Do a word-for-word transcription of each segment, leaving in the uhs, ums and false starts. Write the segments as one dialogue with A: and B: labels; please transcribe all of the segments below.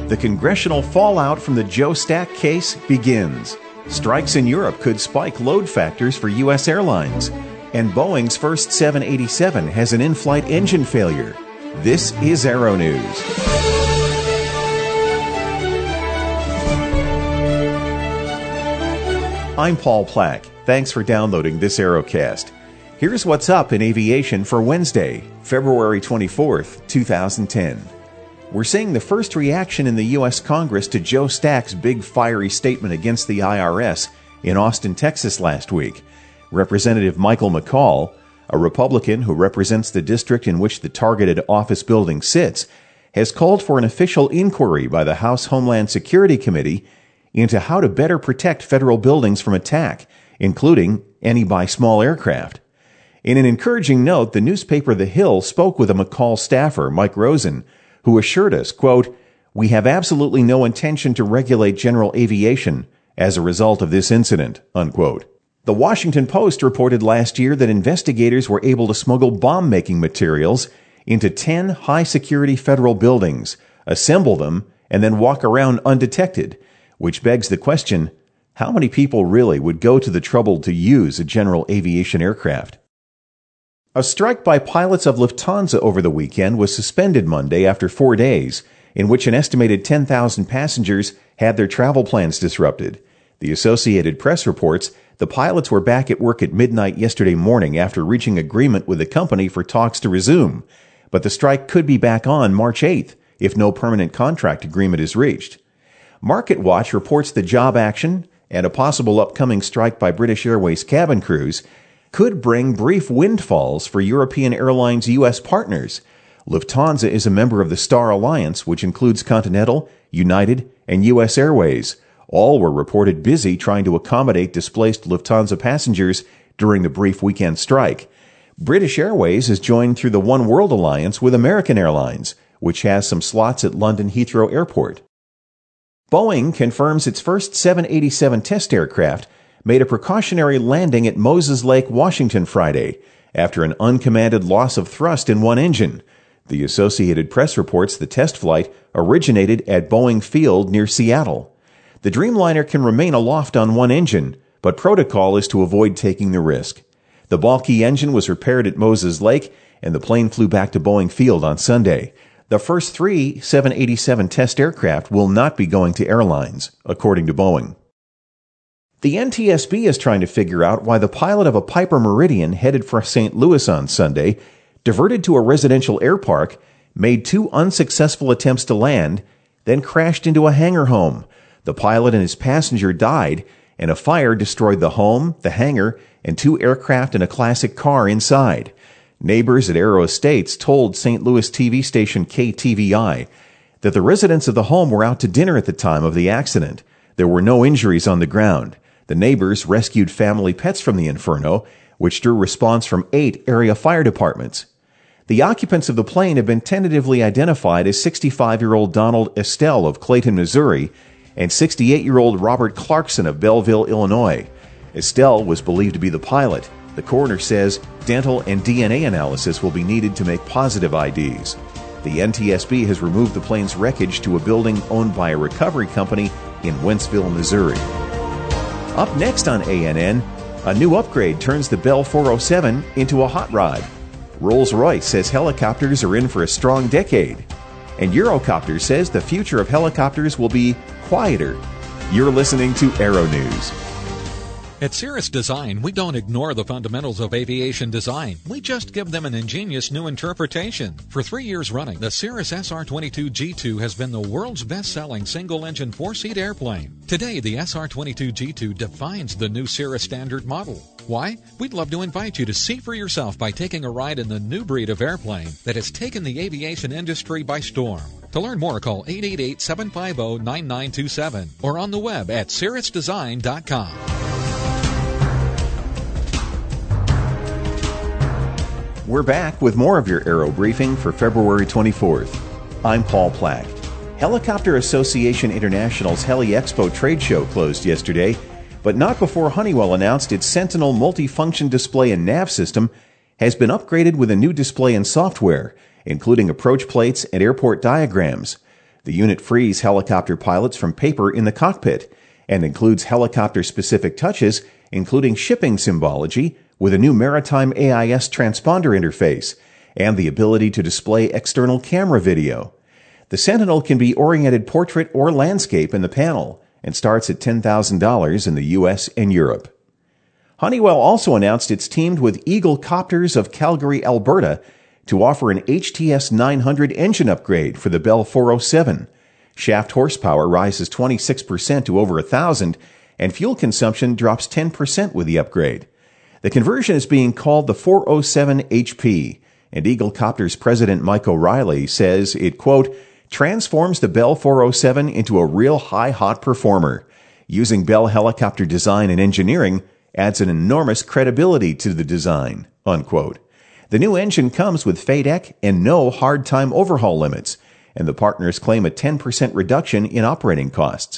A: The congressional fallout from the Joe Stack case begins. Strikes in Europe could spike load factors for U S airlines. And Boeing's first seven eighty-seven has an in-flight engine failure. This is Aero News. I'm Paul Plack. Thanks for downloading this Aerocast. Here's what's up in aviation for Wednesday, February twenty-fourth, twenty ten. We're seeing the first reaction in the U S Congress to Joe Stack's big fiery statement against the I R S in Austin, Texas last week. Representative Michael McCaul, a Republican who represents the district in which the targeted office building sits, has called for an official inquiry by the House Homeland Security Committee into how to better protect federal buildings from attack, including any by small aircraft. In an encouraging note, the newspaper The Hill spoke with a McCaul staffer, Mike Rosen, who assured us, quote, "We have absolutely no intention to regulate general aviation as a result of this incident," unquote. The Washington Post reported last year that investigators were able to smuggle bomb-making materials into ten high-security federal buildings, assemble them, and then walk around undetected, which begs the question, how many people really would go to the trouble to use a general aviation aircraft? A strike by pilots of Lufthansa over the weekend was suspended Monday after four days, in which an estimated ten thousand passengers had their travel plans disrupted. The Associated Press reports the pilots were back at work at midnight yesterday morning after reaching agreement with the company for talks to resume, but the strike could be back on March eighth if no permanent contract agreement is reached. MarketWatch reports the job action and a possible upcoming strike by British Airways cabin crews could bring brief windfalls for European Airlines' U S partners. Lufthansa is a member of the Star Alliance, which includes Continental, United, and U S Airways. All were reported busy trying to accommodate displaced Lufthansa passengers during the brief weekend strike. British Airways is joined through the One World Alliance with American Airlines, which has some slots at London Heathrow Airport. Boeing confirms its first seven eighty-seven test aircraft made a precautionary landing at Moses Lake, Washington Friday, after an uncommanded loss of thrust in one engine. The Associated Press reports the test flight originated at Boeing Field near Seattle. The Dreamliner can remain aloft on one engine, but protocol is to avoid taking the risk. The balky engine was repaired at Moses Lake, and the plane flew back to Boeing Field on Sunday. The first three seven eighty-seven test aircraft will not be going to airlines, according to Boeing. The N T S B is trying to figure out why the pilot of a Piper Meridian headed for Saint Louis on Sunday diverted to a residential air park, made two unsuccessful attempts to land, then crashed into a hangar home. The pilot and his passenger died, and a fire destroyed the home, the hangar, and two aircraft and a classic car inside. Neighbors at Aero Estates told Saint Louis T V station K T V I that the residents of the home were out to dinner at the time of the accident. There were no injuries on the ground. The neighbors rescued family pets from the inferno, which drew response from eight area fire departments. The occupants of the plane have been tentatively identified as sixty-five-year-old Donald Estelle of Clayton, Missouri, and sixty-eight-year-old Robert Clarkson of Belleville, Illinois. Estelle was believed to be the pilot. The coroner says dental and D N A analysis will be needed to make positive I Ds. The N T S B has removed the plane's wreckage to a building owned by a recovery company in Wentzville, Missouri. Up next on A N N, a new upgrade turns the Bell four oh seven into a hot rod. Rolls-Royce says helicopters are in for a strong decade. And Eurocopter says the future of helicopters will be quieter. You're listening to Aero News.
B: At Cirrus Design, we don't ignore the fundamentals of aviation design. We just give them an ingenious new interpretation. For three years running, the Cirrus S R twenty-two G two has been the world's best-selling single-engine four-seat airplane. Today, the S R twenty-two G two defines the new Cirrus standard model. Why? We'd love to invite you to see for yourself by taking a ride in the new breed of airplane that has taken the aviation industry by storm. To learn more, call eight eight eight, seven five zero, nine nine two seven or on the web at cirrus design dot com.
A: We're back with more of your Aero Briefing for February twenty-fourth. I'm Paul Plack. Helicopter Association International's Heli Expo trade show closed yesterday, but not before Honeywell announced its Sentinel multifunction display and nav system has been upgraded with a new display and software, including approach plates and airport diagrams. The unit frees helicopter pilots from paper in the cockpit and includes helicopter-specific touches, including shipping symbology with a new maritime A I S transponder interface and the ability to display external camera video. The Sentinel can be oriented portrait or landscape in the panel and starts at ten thousand dollars in the U S and Europe. Honeywell also announced it's teamed with Eagle Copters of Calgary, Alberta, to offer an H T S nine hundred engine upgrade for the Bell four oh seven. Shaft horsepower rises twenty-six percent to over one thousand, and fuel consumption drops ten percent with the upgrade. The conversion is being called the four oh seven H P, and Eagle Copters President Mike O'Reilly says it, quote, transforms the Bell four oh seven into a real high-hot performer. Using Bell helicopter design and engineering adds an enormous credibility to the design, unquote. The new engine comes with F A D E C and no hard time overhaul limits, and the partners claim a ten percent reduction in operating costs.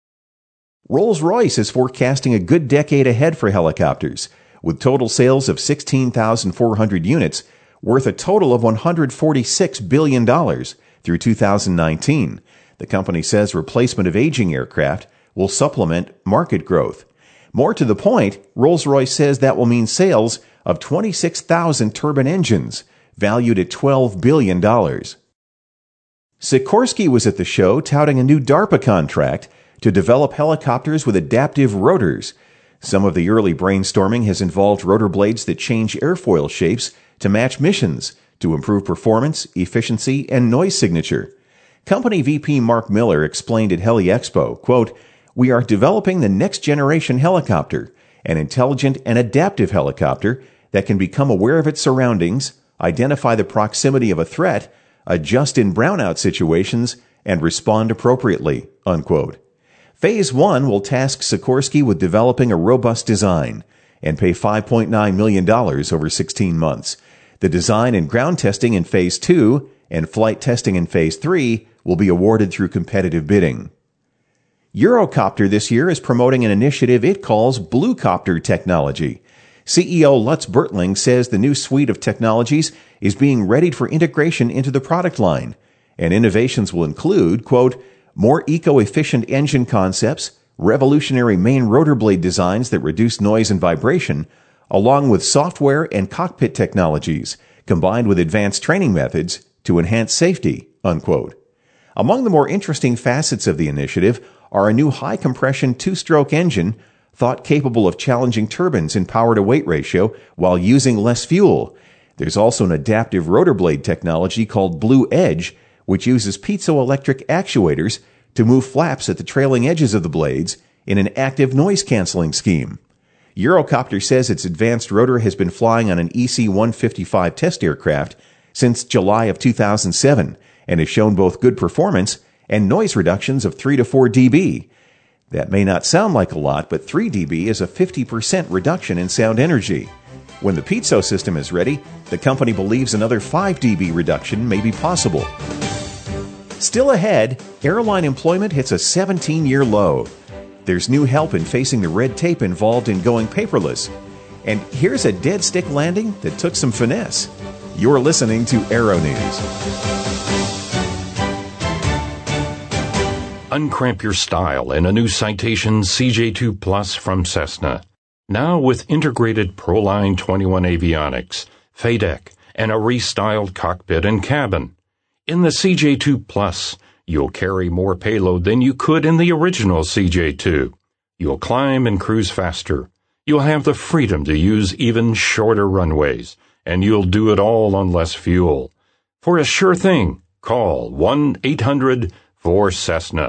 A: Rolls-Royce is forecasting a good decade ahead for helicopters, with total sales of sixteen thousand four hundred units, worth a total of one hundred forty-six billion dollars through two thousand nineteen. The company says replacement of aging aircraft will supplement market growth. More to the point, Rolls-Royce says that will mean sales of twenty-six thousand turbine engines, valued at twelve billion dollars. Sikorsky was at the show touting a new DARPA contract to develop helicopters with adaptive rotors. Some of the early brainstorming has involved rotor blades that change airfoil shapes to match missions to improve performance, efficiency, and noise signature. Company V P Mark Miller explained at Heli Expo, quote, we are developing the next generation helicopter, an intelligent and adaptive helicopter that can become aware of its surroundings, identify the proximity of a threat, adjust in brownout situations, and respond appropriately, unquote. Phase one will task Sikorsky with developing a robust design and pay five point nine million dollars over sixteen months. The design and ground testing in Phase two and flight testing in Phase three will be awarded through competitive bidding. Eurocopter this year is promoting an initiative it calls Blue Copter Technology. C E O Lutz Bertling says the new suite of technologies is being readied for integration into the product line, and innovations will include, quote, more eco-efficient engine concepts, revolutionary main rotor blade designs that reduce noise and vibration, along with software and cockpit technologies, combined with advanced training methods to enhance safety, unquote. Among the more interesting facets of the initiative are a new high-compression two-stroke engine thought capable of challenging turbines in power-to-weight ratio while using less fuel. There's also an adaptive rotor blade technology called Blue Edge, which uses piezoelectric actuators to move flaps at the trailing edges of the blades in an active noise-canceling scheme. Eurocopter says its advanced rotor has been flying on an E C one fifty-five test aircraft since July of two thousand seven and has shown both good performance and noise reductions of three to four decibels. That may not sound like a lot, but three decibels is a fifty percent reduction in sound energy. When the piezo system is ready, the company believes another five decibel reduction may be possible. Still ahead, airline employment hits a seventeen-year low. There's new help in facing the red tape involved in going paperless. And here's a dead stick landing that took some finesse. You're listening to Aero News.
C: Uncramp your style in a new Citation C J two Plus from Cessna. Now with integrated Proline twenty-one avionics, F A D E C, and a restyled cockpit and cabin. In the C J two Plus, you'll carry more payload than you could in the original C J two. You'll climb and cruise faster. You'll have the freedom to use even shorter runways, and you'll do it all on less fuel. For a sure thing, call one eight hundred four Cessna.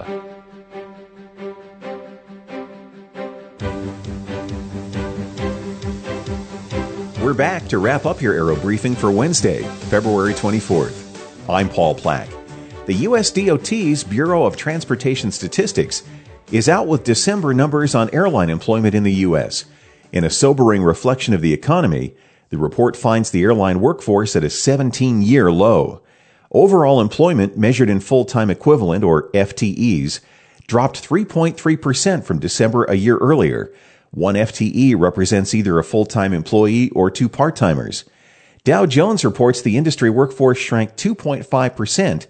A: We're back to wrap up your Aero Briefing for Wednesday, February twenty-fourth. I'm Paul Plack. The U S D O T's Bureau of Transportation Statistics is out with December numbers on airline employment in the U S. In a sobering reflection of the economy, the report finds the airline workforce at a seventeen-year low. Overall employment measured in full-time equivalent, or F T Es, dropped three point three percent from December a year earlier. One F T E represents either a full-time employee or two part-timers. Dow Jones reports the industry workforce shrank two point five percent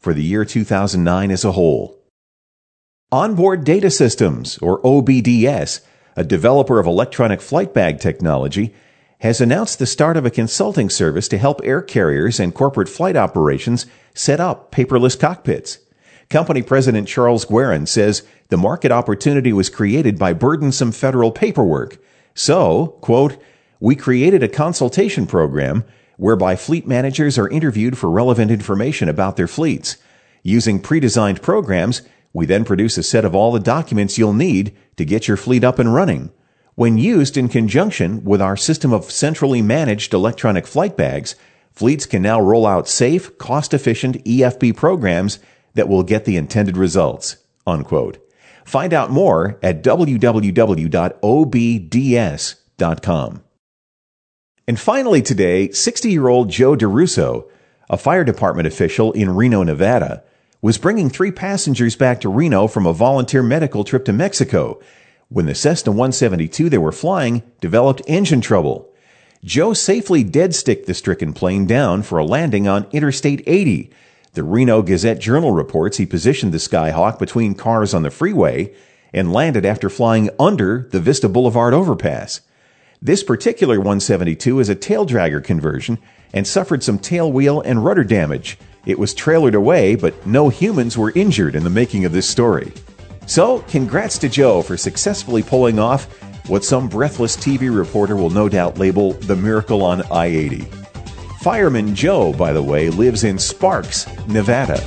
A: for the year two thousand nine as a whole. Onboard Data Systems, or O B D S, a developer of electronic flight bag technology, has announced the start of a consulting service to help air carriers and corporate flight operations set up paperless cockpits. Company President Charles Guerin says the market opportunity was created by burdensome federal paperwork. So, quote, "We created a consultation program whereby fleet managers are interviewed for relevant information about their fleets. Using pre-designed programs, we then produce a set of all the documents you'll need to get your fleet up and running. When used in conjunction with our system of centrally managed electronic flight bags, fleets can now roll out safe, cost-efficient E F B programs that will get the intended results," unquote. Find out more at w w w dot o b d s dot com. And finally today, sixty-year-old Joe DeRusso, a fire department official in Reno, Nevada, was bringing three passengers back to Reno from a volunteer medical trip to Mexico when the Cessna one seventy-two they were flying developed engine trouble. Joe safely dead-sticked the stricken plane down for a landing on Interstate eighty. The Reno Gazette-Journal reports he positioned the Skyhawk between cars on the freeway and landed after flying under the Vista Boulevard overpass. This particular one seventy-two is a tail-dragger conversion and suffered some tail wheel and rudder damage. It was trailered away, but no humans were injured in the making of this story. So, congrats to Joe for successfully pulling off what some breathless T V reporter will no doubt label the miracle on I eighty. Fireman Joe, by the way, lives in Sparks, Nevada.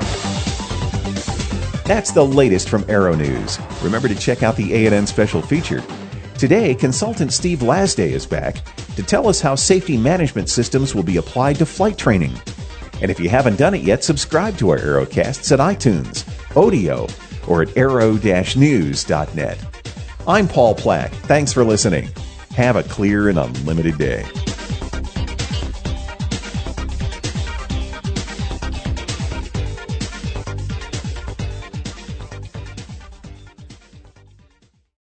A: That's the latest from Aero News. Remember to check out the A and N special feature. Today, consultant Steve Lasday is back to tell us how safety management systems will be applied to flight training. And if you haven't done it yet, subscribe to our Aerocasts at iTunes, Odeo, or at aero dash news dot net. I'm Paul Plack. Thanks for listening. Have a clear and unlimited day.